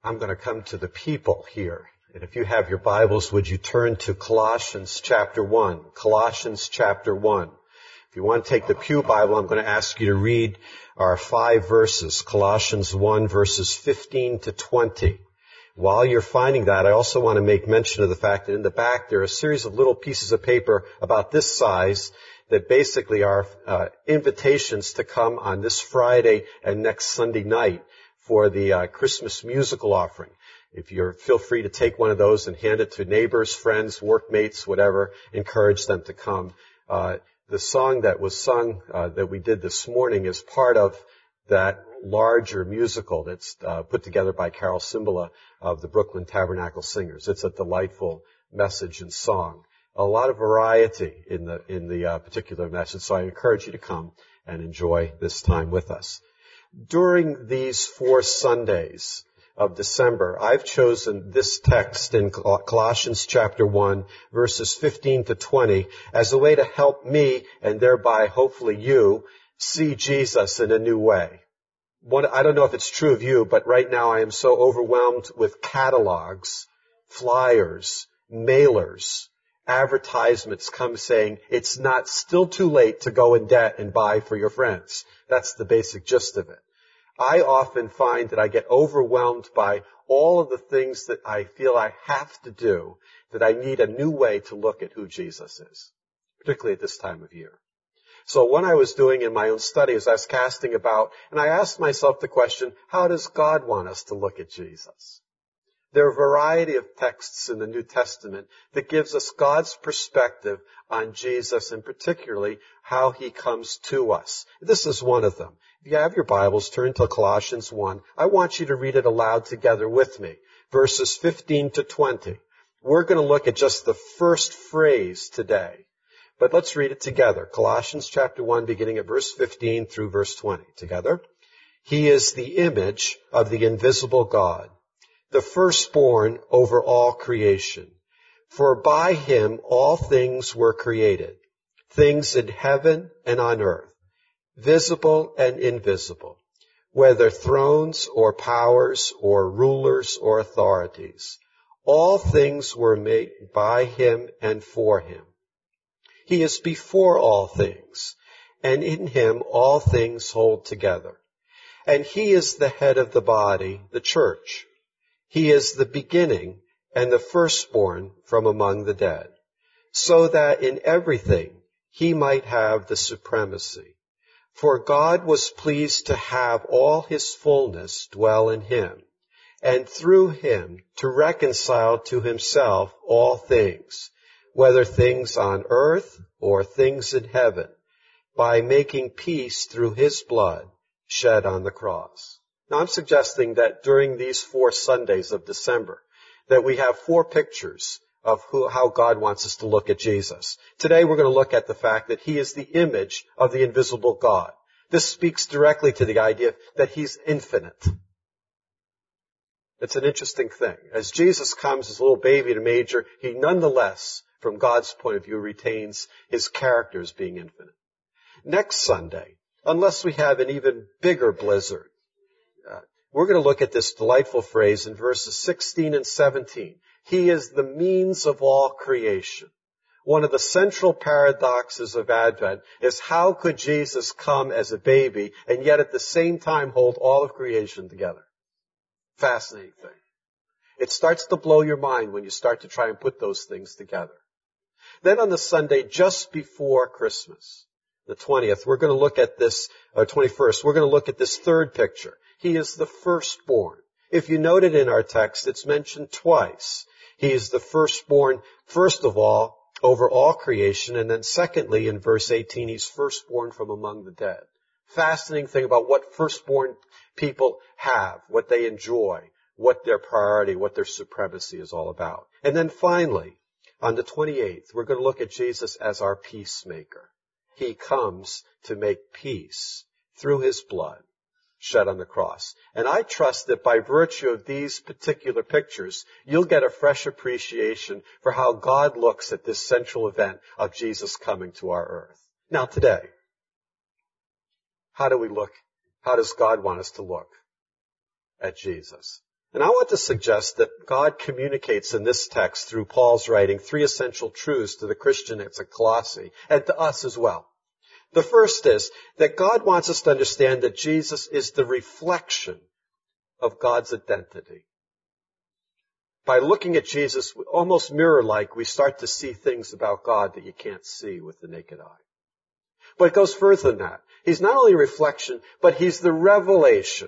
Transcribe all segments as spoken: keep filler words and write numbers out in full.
I'm going to come to the people here. And if you have your Bibles, would you turn to Colossians chapter one? Colossians chapter one. If you want to take the Pew Bible, I'm going to ask you to read our five verses. Colossians one, verses fifteen to twenty. While you're finding that, I also want to make mention of the fact that in the back there are a series of little pieces of paper about this size that basically are uh, invitations to come on this Friday and next Sunday night for the uh, Christmas musical offering. If you're, feel free to take one of those and hand it to neighbors, friends, workmates, whatever. Encourage them to come. Uh, the song that was sung, uh, that we did this morning is part of that larger musical that's uh, put together by Carol Cimbala of the Brooklyn Tabernacle Singers. It's a delightful message and song. A lot of variety in the, in the uh, particular message. So I encourage you to come and enjoy this time with us. During these four Sundays of December, I've chosen this text in Colossians chapter one, verses fifteen to twenty, as a way to help me, and thereby hopefully you, see Jesus in a new way. One, I don't know if it's true of you, but right now I am so overwhelmed with catalogs, flyers, mailers, advertisements come saying it's not still too late to go in debt and buy for your friends. That's the basic gist of it. I often find that I get overwhelmed by all of the things that I feel I have to do, that I need a new way to look at who Jesus is, particularly at this time of year. So what I was doing in my own study is I was casting about, and I asked myself the question, how does God want us to look at Jesus? There are a variety of texts in the New Testament that gives us God's perspective on Jesus and particularly how he comes to us. This is one of them. If you have your Bibles, turn to Colossians one. I want you to read it aloud together with me. Verses fifteen to twenty. We're going to look at just the first phrase today. But let's read it together. Colossians chapter one, beginning at verse fifteen through verse twenty. Together. He is the image of the invisible God, the firstborn over all creation. For by him all things were created, things in heaven and on earth, visible and invisible, whether thrones or powers or rulers or authorities. All things were made by him and for him. He is before all things, and in him all things hold together. And he is the head of the body, the church. He is the beginning and the firstborn from among the dead, so that in everything he might have the supremacy. For God was pleased to have all his fullness dwell in him, and through him to reconcile to himself all things, whether things on earth or things in heaven, by making peace through his blood shed on the cross. Now I'm suggesting that during these four Sundays of December, that we have four pictures of who, how God wants us to look at Jesus. Today we're going to look at the fact that he is the image of the invisible God. This speaks directly to the idea that he's infinite. It's an interesting thing. As Jesus comes as a little baby in a manger, he nonetheless, from God's point of view, retains his character as being infinite. Next Sunday, unless we have an even bigger blizzard, uh, we're going to look at this delightful phrase in verses sixteen and seventeen. He is the means of all creation. One of the central paradoxes of Advent is how could Jesus come as a baby and yet at the same time hold all of creation together? Fascinating thing. It starts to blow your mind when you start to try and put those things together. Then on the Sunday just before Christmas, the twentieth, we're going to look at this, or twenty-first, we're going to look at this third picture. He is the firstborn. If you noted in our text, it's mentioned twice. He is the firstborn, first of all, over all creation, and then secondly, in verse eighteen, he's firstborn from among the dead. Fascinating thing about what firstborn people have, what they enjoy, what their priority, what their supremacy is all about. And then finally, on the twenty-eighth, we're going to look at Jesus as our peacemaker. He comes to make peace through his blood shed on the cross. And I trust that by virtue of these particular pictures, you'll get a fresh appreciation for how God looks at this central event of Jesus coming to our earth. Now today, how do we look? How does God want us to look at Jesus? And I want to suggest that God communicates in this text through Paul's writing three essential truths to the Christian at Colossae and to us as well. The first is that God wants us to understand that Jesus is the reflection of God's identity. By looking at Jesus, almost mirror-like, we start to see things about God that you can't see with the naked eye. But it goes further than that. He's not only a reflection, but he's the revelation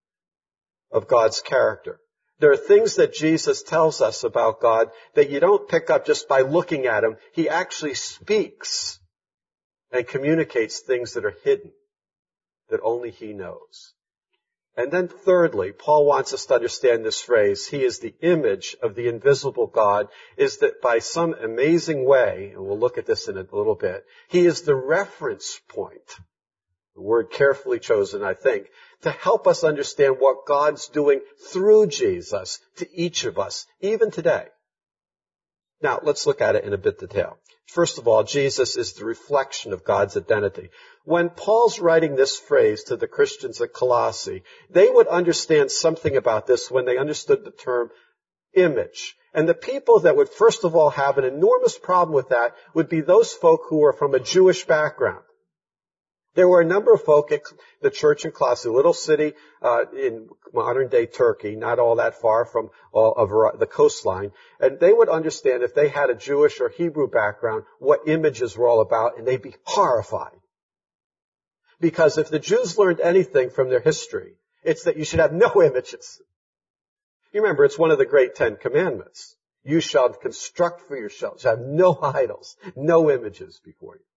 of God's character. There are things that Jesus tells us about God that you don't pick up just by looking at him. He actually speaks and communicates things that are hidden, that only he knows. And then thirdly, Paul wants us to understand this phrase, he is the image of the invisible God, is that by some amazing way, and we'll look at this in a little bit, he is the reference point, the word carefully chosen, I think, to help us understand what God's doing through Jesus to each of us, even today. Now, let's look at it in a bit of detail. First of all, Jesus is the reflection of God's identity. When Paul's writing this phrase to the Christians at Colossae, they would understand something about this when they understood the term image. And the people that would first of all have an enormous problem with that would be those folk who are from a Jewish background. There were a number of folk at the church in Colossae, a little city uh, in modern-day Turkey, not all that far from all of the coastline, and they would understand if they had a Jewish or Hebrew background what images were all about, and they'd be horrified. Because if the Jews learned anything from their history, it's that you should have no images. You remember, it's one of the great Ten Commandments. You shall construct for yourselves, have no idols, no images before you.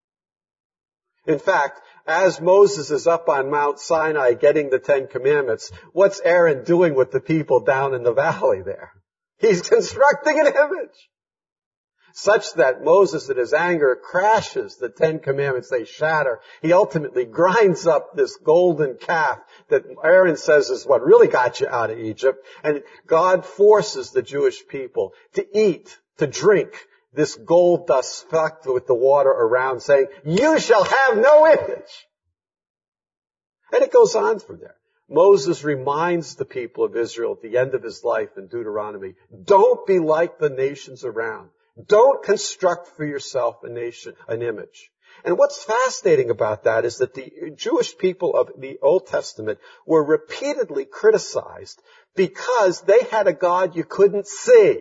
In fact, as Moses is up on Mount Sinai getting the Ten Commandments, what's Aaron doing with the people down in the valley there? He's constructing an image. Such that Moses in his anger crashes the Ten Commandments, they shatter. He ultimately grinds up this golden calf that Aaron says is what really got you out of Egypt. And God forces the Jewish people to eat, to drink this gold dust flecked with the water around, saying, you shall have no image. And it goes on from there. Moses reminds the people of Israel at the end of his life in Deuteronomy, don't be like the nations around. Don't construct for yourself a nation, an image. And what's fascinating about that is that the Jewish people of the Old Testament were repeatedly criticized because they had a God you couldn't see.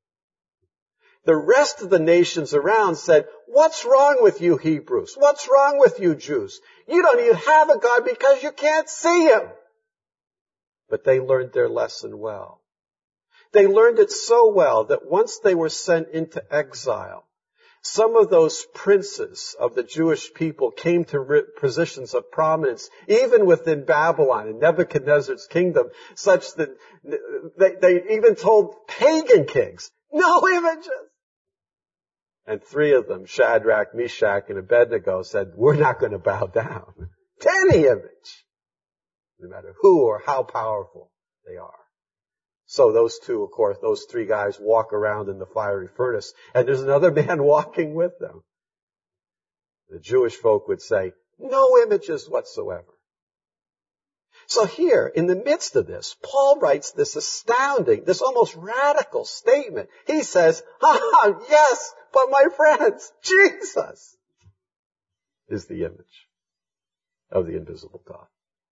The rest of the nations around said, what's wrong with you Hebrews? What's wrong with you Jews? You don't even have a God because you can't see him. But they learned their lesson well. They learned it so well that once they were sent into exile, some of those princes of the Jewish people came to positions of prominence, even within Babylon and Nebuchadnezzar's kingdom, such that they, they even told pagan kings, no images. And three of them, Shadrach, Meshach, and Abednego, said, we're not going to bow down to any image, no matter who or how powerful they are. So those two, of course, those three guys walk around in the fiery furnace, and there's another man walking with them. The Jewish folk would say, no images whatsoever. So here, in the midst of this, Paul writes this astounding, this almost radical statement. He says, ah, yes, but my friends, Jesus is the image of the invisible God.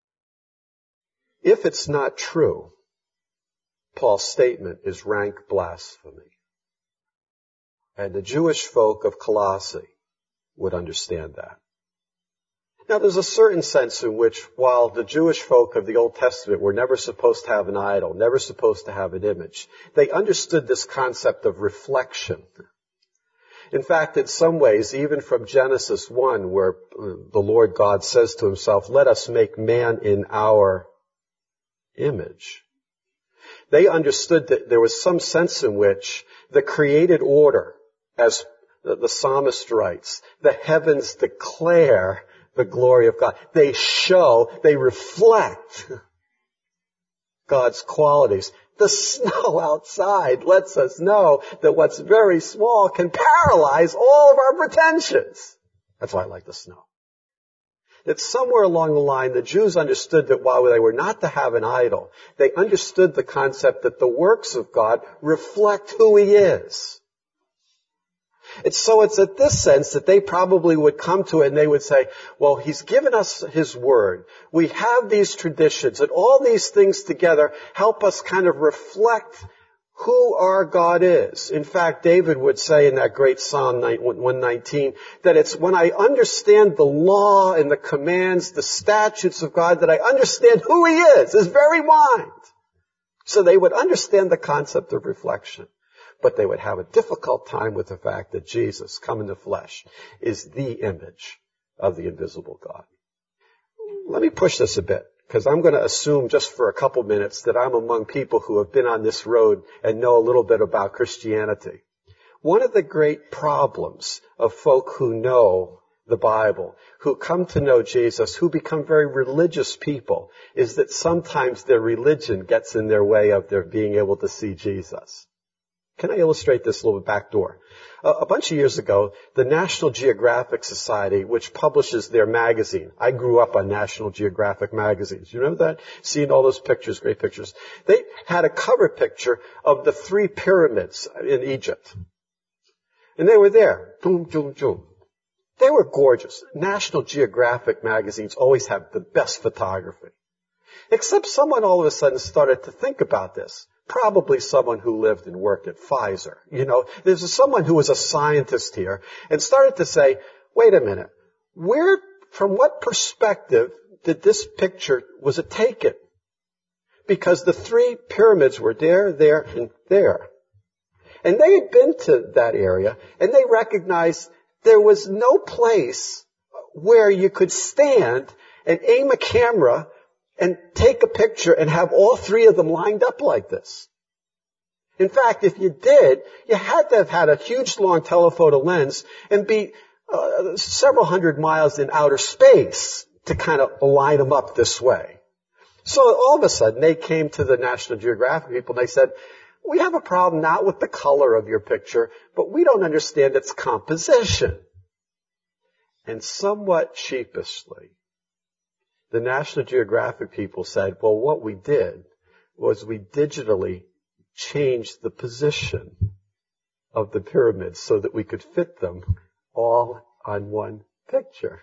If it's not true, Paul's statement is rank blasphemy. And the Jewish folk of Colossae would understand that. Now, there's a certain sense in which, while the Jewish folk of the Old Testament were never supposed to have an idol, never supposed to have an image, they understood this concept of reflection. In fact, in some ways, even from Genesis one, where the Lord God says to himself, let us make man in our image, they understood that there was some sense in which the created order, as the psalmist writes, the heavens declare the glory of God. They show, they reflect God's qualities. The snow outside lets us know that what's very small can paralyze all of our pretensions. That's why I like the snow. That somewhere along the line, the Jews understood that while they were not to have an idol, they understood the concept that the works of God reflect who He is. It's so it's at this sense that they probably would come to it and they would say, well, He's given us His Word. We have these traditions, and all these things together help us kind of reflect who our God is. In fact, David would say in that great Psalm one nineteen that it's when I understand the law and the commands, the statutes of God, that I understand who He is, His very mind. So they would understand the concept of reflection, but they would have a difficult time with the fact that Jesus, come in the flesh, is the image of the invisible God. Let me push this a bit, because I'm going to assume just for a couple minutes that I'm among people who have been on this road and know a little bit about Christianity. One of the great problems of folk who know the Bible, who come to know Jesus, who become very religious people, is that sometimes their religion gets in their way of their being able to see Jesus. Can I illustrate this a little bit back door? Uh, a bunch of years ago, the National Geographic Society, which publishes their magazine. I grew up on National Geographic magazines. You remember that? Seeing all those pictures, great pictures. They had a cover picture of the three pyramids in Egypt. And they were there. Boom, boom, boom. They were gorgeous. National Geographic magazines always have the best photography. Except someone all of a sudden started to think about this. Probably someone who lived and worked at Pfizer. You know, there's someone who was a scientist here and started to say, wait a minute, where, from what perspective did this picture, was it taken? Because the three pyramids were there, there, and there. And they had been to that area and they recognized there was no place where you could stand and aim a camera and take a picture and have all three of them lined up like this. In fact, if you did, you had to have had a huge long telephoto lens and be uh, several hundred miles in outer space to kind of line them up this way. So all of a sudden, they came to the National Geographic people and they said, we have a problem not with the color of your picture, but we don't understand its composition. And somewhat sheepishly, the National Geographic people said, well, what we did was we digitally changed the position of the pyramids so that we could fit them all on one picture.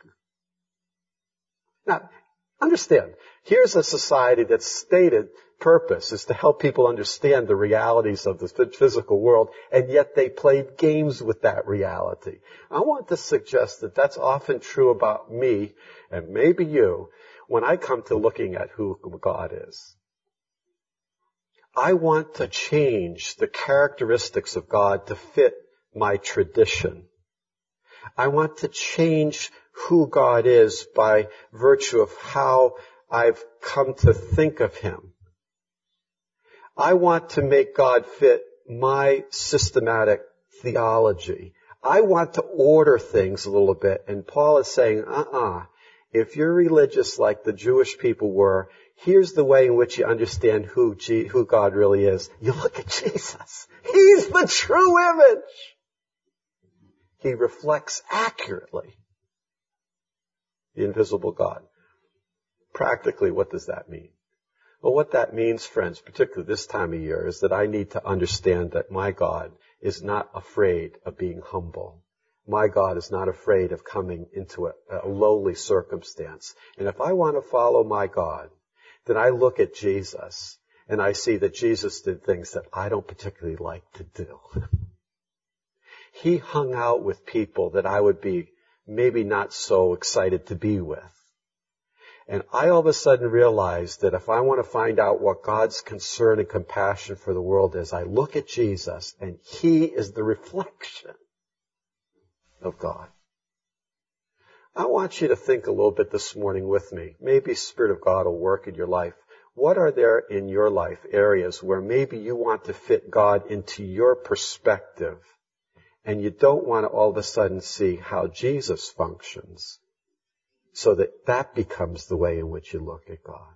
Now, understand, here's a society that's stated purpose is to help people understand the realities of the physical world, and yet they played games with that reality. I want to suggest that that's often true about me, and maybe you, when I come to looking at who God is. I want to change the characteristics of God to fit my tradition. I want to change who God is by virtue of how I've come to think of Him. I want to make God fit my systematic theology. I want to order things a little bit, and Paul is saying, uh-uh. If you're religious like the Jewish people were, here's the way in which you understand who, G- who God really is. You look at Jesus. He's the true image. He reflects accurately the invisible God. Practically, what does that mean? Well, what that means, friends, particularly this time of year, is that I need to understand that my God is not afraid of being humble. My God is not afraid of coming into a, a lowly circumstance. And if I want to follow my God, then I look at Jesus and I see that Jesus did things that I don't particularly like to do. He hung out with people that I would be maybe not so excited to be with. And I all of a sudden realized that if I want to find out what God's concern and compassion for the world is, I look at Jesus and He is the reflection of God. I want you to think a little bit this morning with me. Maybe Spirit of God will work in your life. What are there in your life areas where maybe you want to fit God into your perspective and you don't want to all of a sudden see how Jesus functions so that that becomes the way in which you look at God?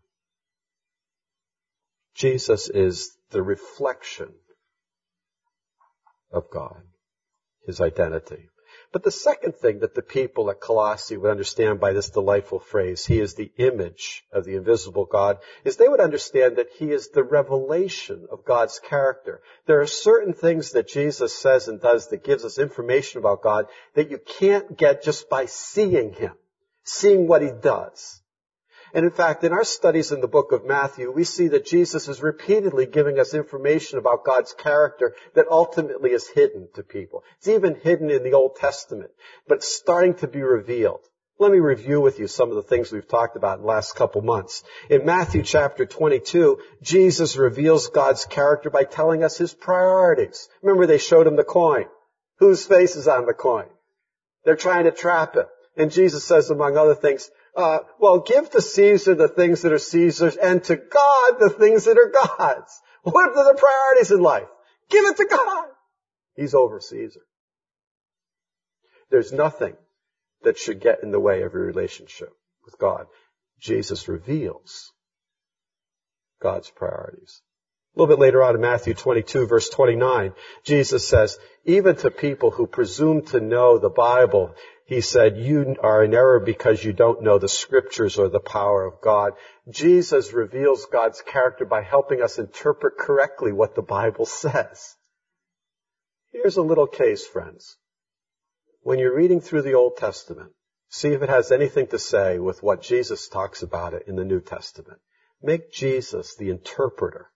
Jesus is the reflection of God, His identity. But the second thing that the people at Colossae would understand by this delightful phrase, he is the image of the invisible God, is they would understand that he is the revelation of God's character. There are certain things that Jesus says and does that gives us information about God that you can't get just by seeing him, seeing what he does. And in fact, in our studies in the book of Matthew, we see that Jesus is repeatedly giving us information about God's character that ultimately is hidden to people. It's even hidden in the Old Testament, but it's starting to be revealed. Let me review with you some of the things we've talked about in the last couple months. In Matthew chapter twenty-two, Jesus reveals God's character by telling us his priorities. Remember, they showed him the coin. Whose face is on the coin? They're trying to trap him. And Jesus says, among other things, Uh, well, give to Caesar the things that are Caesar's and to God the things that are God's. What are the priorities in life? Give it to God. He's over Caesar. There's nothing that should get in the way of your relationship with God. Jesus reveals God's priorities. A little bit later on in Matthew twenty-two, verse twenty-nine, Jesus says, even to people who presume to know the Bible, he said, you are in error because you don't know the scriptures or the power of God. Jesus reveals God's character by helping us interpret correctly what the Bible says. Here's a little case, friends. When you're reading through the Old Testament, see if it has anything to say with what Jesus talks about it in the New Testament. Make Jesus the interpreter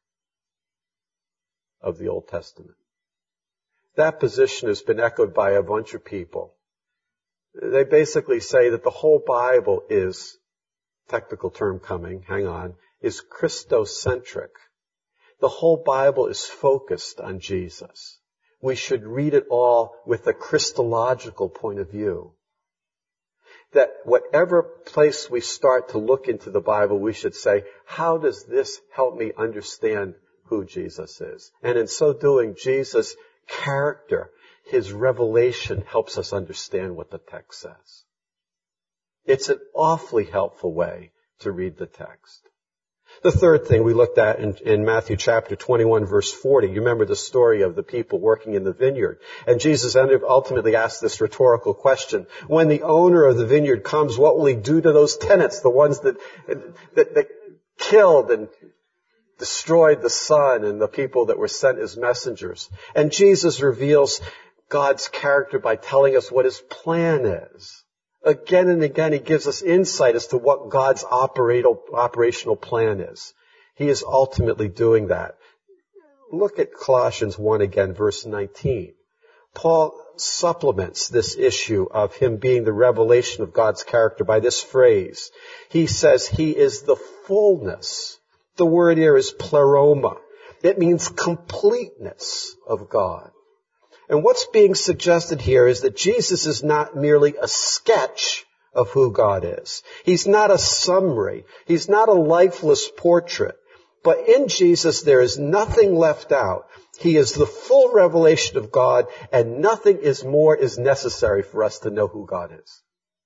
of the Old Testament. That position has been echoed by a bunch of people. They basically say that the whole Bible is, technical term coming, hang on, is Christocentric. The whole Bible is focused on Jesus. We should read it all with a Christological point of view. That whatever place we start to look into the Bible, we should say, how does this help me understand who Jesus is? And in so doing, Jesus' character, his revelation helps us understand what the text says. It's an awfully helpful way to read the text. The third thing we looked at in, in Matthew chapter twenty-one, verse forty, you remember the story of the people working in the vineyard. And Jesus ultimately asked this rhetorical question. When the owner of the vineyard comes, what will he do to those tenants, the ones that, that, that killed and destroyed the son and the people that were sent as messengers? And Jesus reveals God's character by telling us what his plan is. Again and again, he gives us insight as to what God's operational plan is. He is ultimately doing that. Look at Colossians one again, verse nineteen. Paul supplements this issue of him being the revelation of God's character by this phrase. He says he is the fullness. The word here is pleroma. It means completeness of God. And what's being suggested here is that Jesus is not merely a sketch of who God is. He's not a summary. He's not a lifeless portrait. But in Jesus, there is nothing left out. He is the full revelation of God, and nothing is more is necessary for us to know who God is.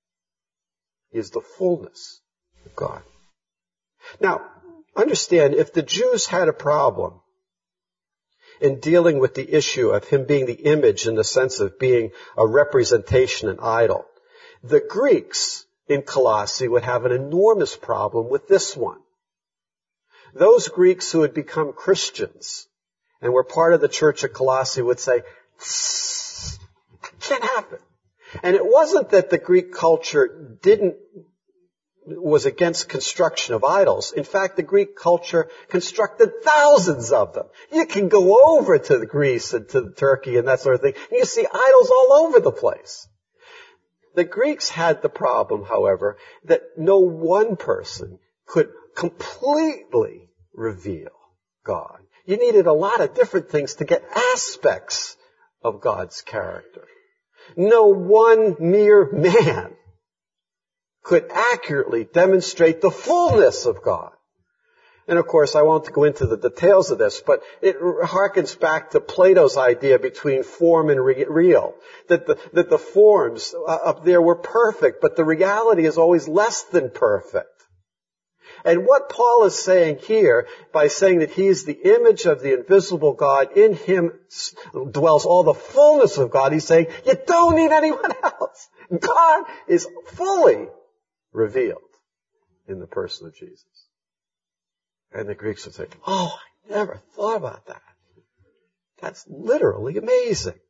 He is the fullness of God. Now, understand, if the Jews had a problem in dealing with the issue of him being the image in the sense of being a representation, an idol, the Greeks in Colossae would have an enormous problem with this one. Those Greeks who had become Christians and were part of the church of Colossae would say, it can't happen. And it wasn't that the Greek culture didn't was against construction of idols. In fact, the Greek culture constructed thousands of them. You can go over to Greece and to Turkey and that sort of thing, and you see idols all over the place. The Greeks had the problem, however, that no one person could completely reveal God. You needed a lot of different things to get aspects of God's character. No one mere man could accurately demonstrate the fullness of God. And of course, I won't go into the details of this, but it harkens back to Plato's idea between form and re- real. That the, that the forms up there were perfect, but the reality is always less than perfect. And what Paul is saying here, by saying that he is the image of the invisible God, in him dwells all the fullness of God, he's saying, you don't need anyone else. God is fully revealed in the person of Jesus. And the Greeks would say, oh, I never thought about that. That's literally amazing.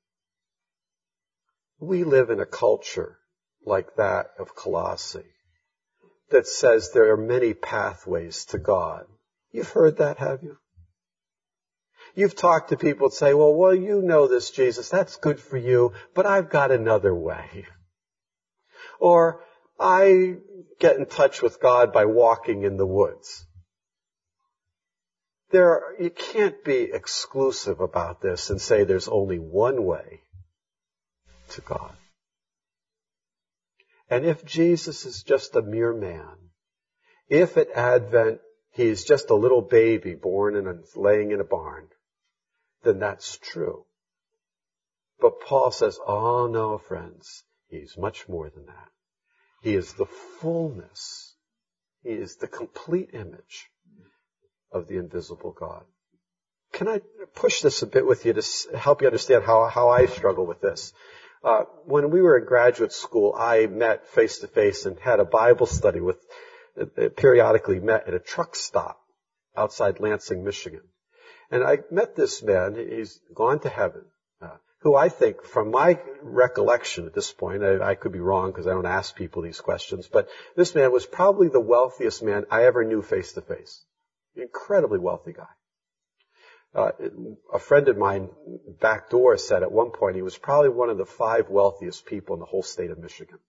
We live in a culture like that of Colossae that says there are many pathways to God. You've heard that, have you? You've talked to people that say, well, well, you know this Jesus, that's good for you, but I've got another way. Or, I get in touch with God by walking in the woods. There, you can't be exclusive about this and say there's only one way to God. And if Jesus is just a mere man, if at Advent he's just a little baby born and laying in a barn, then that's true. But Paul says, oh no, friends, he's much more than that. He is the fullness. He is the complete image of the invisible God. Can I push this a bit with you to help you understand how, how I struggle with this? Uh, when we were in graduate school, I met face to face and had a Bible study with, uh, periodically met at a truck stop outside Lansing, Michigan. And I met this man, he's gone to heaven, uh, who I think, from my recollection at this point, I, I could be wrong because I don't ask people these questions, but this man was probably the wealthiest man I ever knew face to face. Incredibly wealthy guy. Uh, a friend of mine back door said at one point he was probably one of the five wealthiest people in the whole state of Michigan.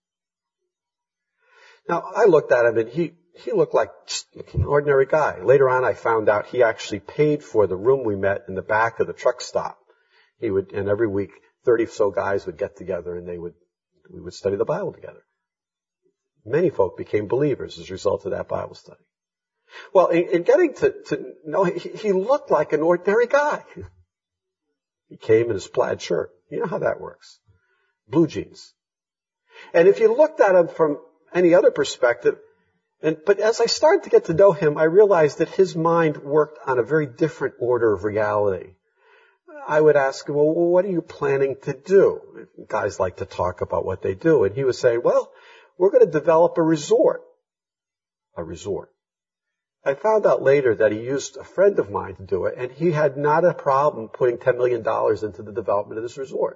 Now, I looked at him and he, he looked like just an ordinary guy. Later on, I found out he actually paid for the room we met in the back of the truck stop. He would, and every week, thirty so guys would get together and they would, we would study the Bible together. Many folk became believers as a result of that Bible study. Well, in, in getting to, to know, he, he looked like an ordinary guy. He came in his plaid shirt. You know how that works. Blue jeans. And if you looked at him from any other perspective, and, but as I started to get to know him, I realized that his mind worked on a very different order of reality. I would ask him, well, what are you planning to do? Guys like to talk about what they do. And he would say, well, we're going to develop a resort. A resort. I found out later that he used a friend of mine to do it, and he had not a problem putting ten million dollars into the development of this resort.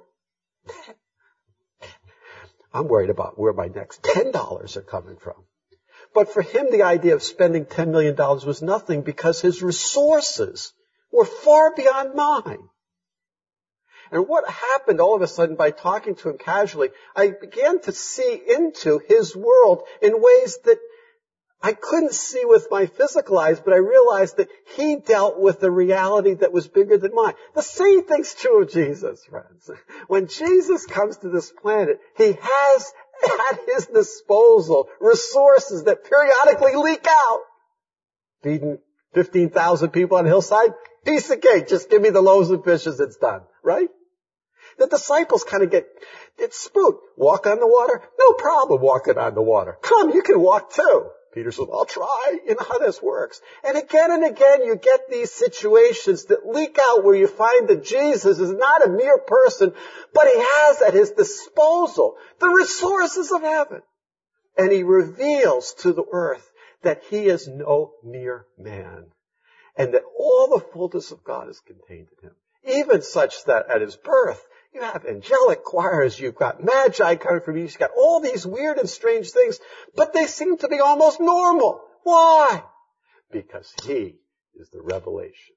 I'm worried about where my next ten dollars are coming from. But for him, the idea of spending ten million dollars was nothing because his resources were far beyond mine. And what happened all of a sudden by talking to him casually, I began to see into his world in ways that I couldn't see with my physical eyes, but I realized that he dealt with a reality that was bigger than mine. The same thing's true of Jesus, friends. When Jesus comes to this planet, he has at his disposal resources that periodically leak out. Feeding fifteen thousand people on a hillside? Piece of cake. Just give me the loaves and fishes, it's done. Right? The disciples kind of get, it's spooked. Walk on the water? No problem walking on the water. Come, you can walk too. Peter says, I'll try. You know how this works. And again and again you get these situations that leak out where you find that Jesus is not a mere person, but he has at his disposal the resources of heaven. And he reveals to the earth that he is no mere man. And that all the fullness of God is contained in him. Even such that at his birth, you have angelic choirs, you've got magi coming from you, you've got all these weird and strange things, but they seem to be almost normal. Why? Because he is the revelation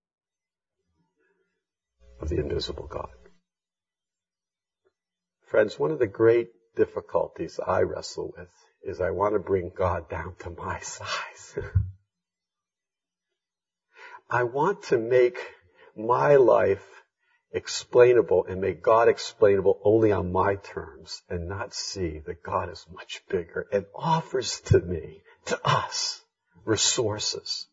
of the invisible God. Friends, one of the great difficulties I wrestle with is I want to bring God down to my size. I want to make my life explainable and make God explainable only on my terms and not see that God is much bigger and offers to me, to us, resources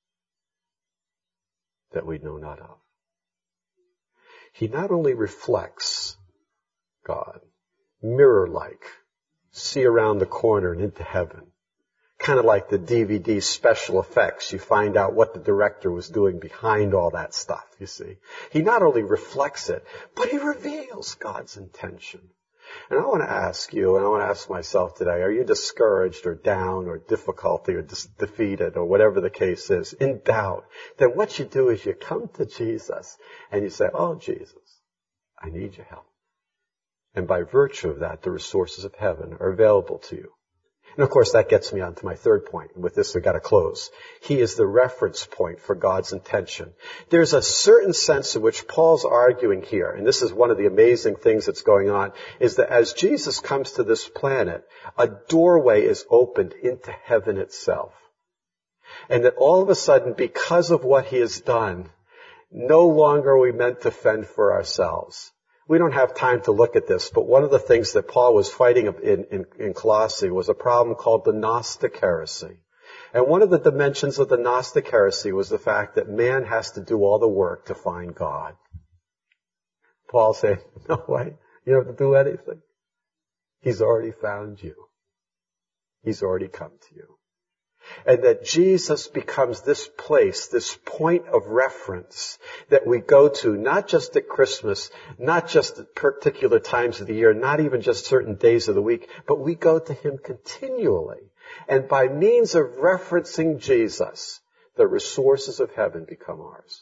that we know not of. He not only reflects God, mirror-like, see around the corner and into heaven, kind of like the D V D special effects. You find out what the director was doing behind all that stuff, you see. He not only reflects it, but he reveals God's intention. And I want to ask you, and I want to ask myself today, are you discouraged or down or difficulty or dis- defeated or whatever the case is, in doubt? Then what you do is you come to Jesus and you say, oh, Jesus, I need your help. And by virtue of that, the resources of heaven are available to you. And of course, that gets me on to my third point. And with this, I've got to close. He is the reference point for God's intention. There's a certain sense in which Paul's arguing here, and this is one of the amazing things that's going on, is that as Jesus comes to this planet, a doorway is opened into heaven itself. And that all of a sudden, because of what he has done, no longer are we meant to fend for ourselves. We don't have time to look at this, but one of the things that Paul was fighting in, in, in Colossae was a problem called the Gnostic heresy. And one of the dimensions of the Gnostic heresy was the fact that man has to do all the work to find God. Paul said, no way, you don't have to do anything. He's already found you. He's already come to you. And that Jesus becomes this place, this point of reference that we go to, not just at Christmas, not just at particular times of the year, not even just certain days of the week, but we go to him continually. And by means of referencing Jesus, the resources of heaven become ours.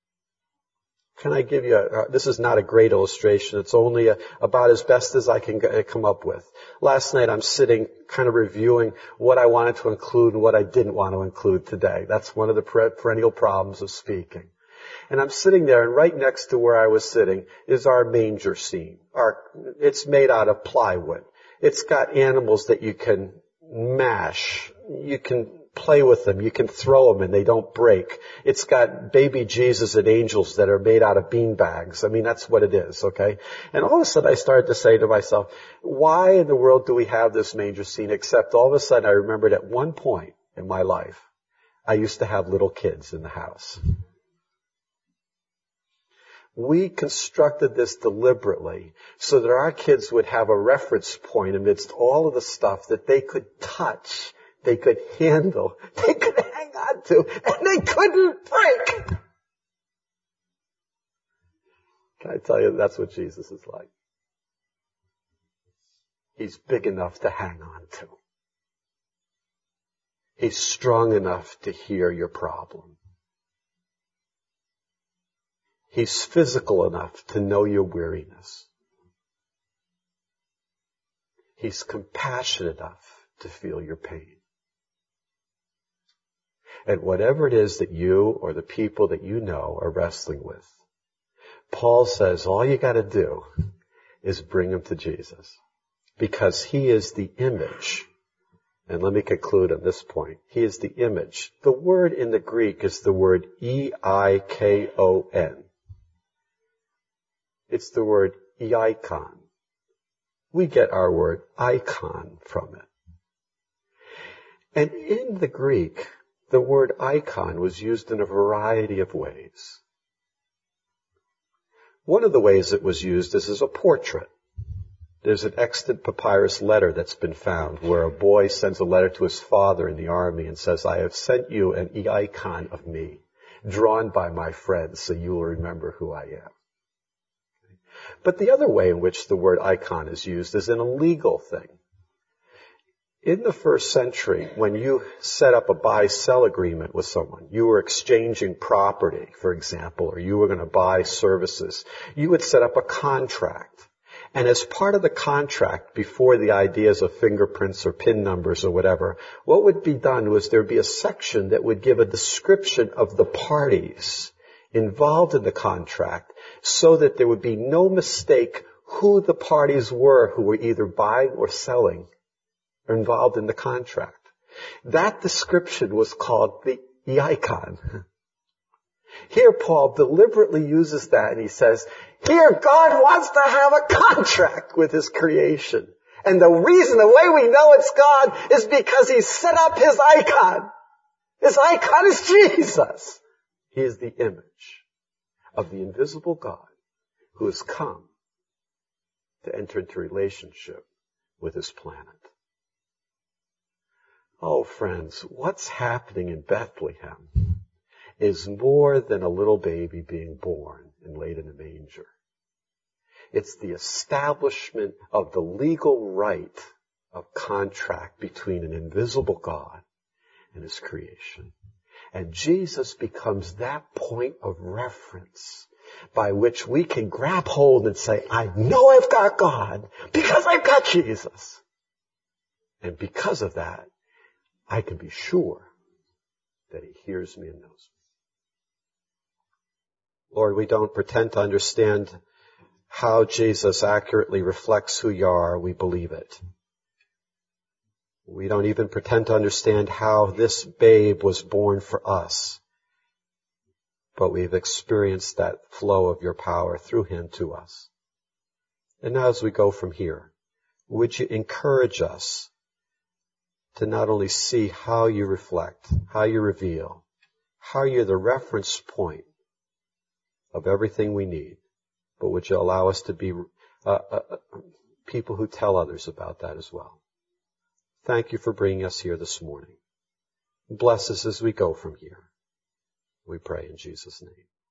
Can I give you a, uh, this is not a great illustration. It's only a, about as best as I can g- come up with. Last night I'm sitting kind of reviewing what I wanted to include and what I didn't want to include today. That's one of the per- perennial problems of speaking. And I'm sitting there, and right next to where I was sitting is our manger scene. Our, it's made out of plywood. It's got animals that you can mash. You can play with them. You can throw them and they don't break. It's got baby Jesus and angels that are made out of bean bags. I mean, that's what it is, okay? And all of a sudden I started to say to myself, why in the world do we have this manger scene? Except all of a sudden I remembered at one point in my life, I used to have little kids in the house. We constructed this deliberately so that our kids would have a reference point amidst all of the stuff that they could touch, they could handle, they could hang on to, and they couldn't break. Can I tell you, that's what Jesus is like. He's big enough to hang on to. He's strong enough to hear your problem. He's physical enough to know your weariness. He's compassionate enough to feel your pain. And whatever it is that you or the people that you know are wrestling with, Paul says all you got to do is bring them to Jesus. Because he is the image. And let me conclude on this point. He is the image. The word in the Greek is the word E I K O N. It's the word eikon. We get our word icon from it. And in the Greek, the word icon was used in a variety of ways. One of the ways it was used is as a portrait. There's an extant papyrus letter that's been found where a boy sends a letter to his father in the army and says, I have sent you an icon of me, drawn by my friends, so you will remember who I am. But the other way in which the word icon is used is in a legal thing. In the first century, when you set up a buy-sell agreement with someone, you were exchanging property, for example, or you were going to buy services, you would set up a contract. And as part of the contract, before the ideas of fingerprints or PIN numbers or whatever, what would be done was there would be a section that would give a description of the parties involved in the contract so that there would be no mistake who the parties were who were either buying or selling or involved in the contract. That description was called the eikon. Here Paul deliberately uses that and he says, here God wants to have a contract with his creation. And the reason, the way we know it's God is because he set up his icon. His icon is Jesus. He is the image of the invisible God who has come to enter into relationship with his planet. Oh, friends, what's happening in Bethlehem is more than a little baby being born and laid in a manger. It's the establishment of the legal right of contract between an invisible God and His creation. And Jesus becomes that point of reference by which we can grab hold and say, I know I've got God because I've got Jesus. And because of that, I can be sure that He hears me and knows me. Lord, we don't pretend to understand how Jesus accurately reflects who You are. We believe it. We don't even pretend to understand how this babe was born for us. But we've experienced that flow of Your power through Him to us. And now as we go from here, would You encourage us to not only see how You reflect, how You reveal, how You're the reference point of everything we need, but would You allow us to be uh, uh, people who tell others about that as well. Thank You for bringing us here this morning. Bless us as we go from here. We pray in Jesus' name.